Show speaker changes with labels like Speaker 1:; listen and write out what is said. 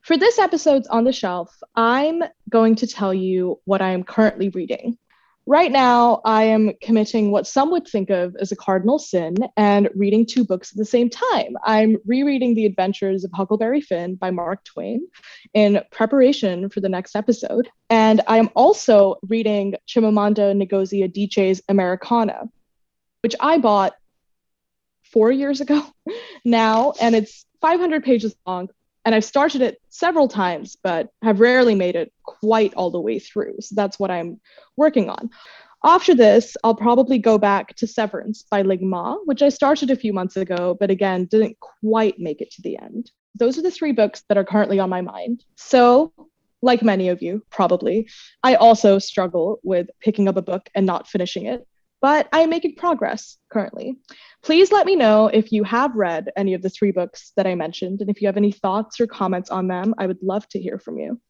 Speaker 1: For this episode's On the Shelf, I'm going to tell you what I am currently reading. Right now, I am committing what some would think of as a cardinal sin and reading two books at the same time. I'm rereading The Adventures of Huckleberry Finn by Mark Twain in preparation for the next episode. And I am also reading Chimamanda Ngozi Adichie's Americana, which I bought 4 years ago now, and it's 500 pages long. And I've started it several times, but have rarely made it quite all the way through. So that's what I'm working on. After this, I'll probably go back to Severance by Ling Ma, which I started a few months ago, but again, didn't quite make it to the end. Those are the three books that are currently on my mind. So, like many of you, probably, I also struggle with picking up a book and not finishing it, but I am making progress currently. Please let me know if you have read any of the three books that I mentioned, and if you have any thoughts or comments on them, I would love to hear from you.